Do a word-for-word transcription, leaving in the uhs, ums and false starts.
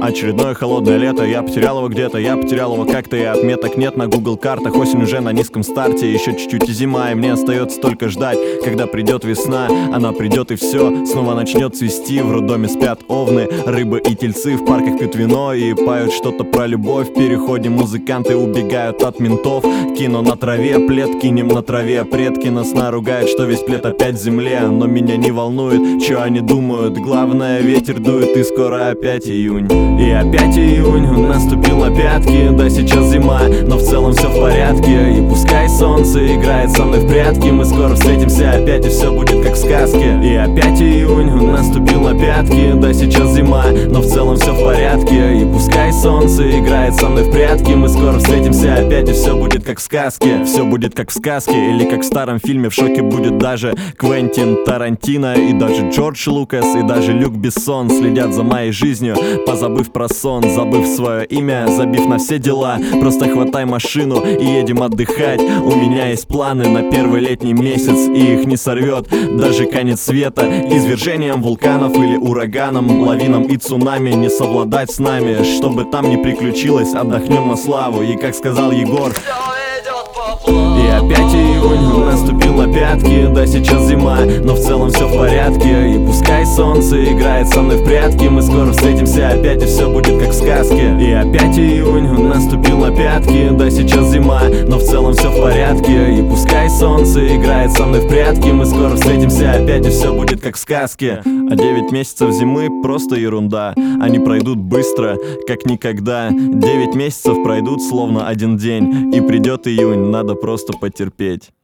Очередное холодное лето, я потерял его где-то, я потерял его как-то, и отметок нет на Google картах. Осень уже на низком старте, еще чуть-чуть и зима, и мне остается только ждать, когда придет весна. Она придет и все, снова начнет цвести. В роддоме спят овны, рыбы и тельцы, в парках пьют вино и поют что-то про любовь. В переходе музыканты убегают от ментов. Кино на траве, плед кинем на траве. Предки нас наругают, что весь плед опять в земле. Но меня не волнует, что они думают. Главное, ветер дует, и скоро опять июнь. И опять июнь, наступил на пятки. Да, сейчас зима, но в целом все в порядке. И пускай солнце играет со мной в прятки, мы скоро встретимся опять, и все будет как в сказке. И опять июнь, наступил на пятки. Да, сейчас зима, но в целом все в порядке. И пускай солнце играет со мной в прятки, мы скоро встретимся опять, и все будет как в сказке. Все будет как в сказке, или как в старом фильме. В шоке будет даже Квентин Тарантино, и даже Джордж Лукас, и даже Люк Бессон следят за моей жизнью, позабыв про сон, забыв свое имя, забив на все дела. Просто хватай машину и едем отдыхать. У меня есть планы на первый летний месяц, и их не сорвет даже конец света. Извержением вулканов или ураганом, лавином и цунами не совладать с нами. Чтобы там не приключилось, отдохнем на славу. И как сказал Егор, и опять июнь, наступил на пятки. Да, сейчас зима, но в целом все в порядке. И пускай солнце играет со мной в прятки, мы скоро встретимся опять, и все будет как в сказке. И опять июнь, наступил на пятки. Да, сейчас зима, но в целом все в порядке. И пускай солнце играет со мной в прятки, мы скоро встретимся опять, и все будет как в сказке. А девять месяцев зимы просто ерунда. Они пройдут быстро, как никогда. Девять месяцев пройдут словно один день. И придет июнь, надо просто потерпеть.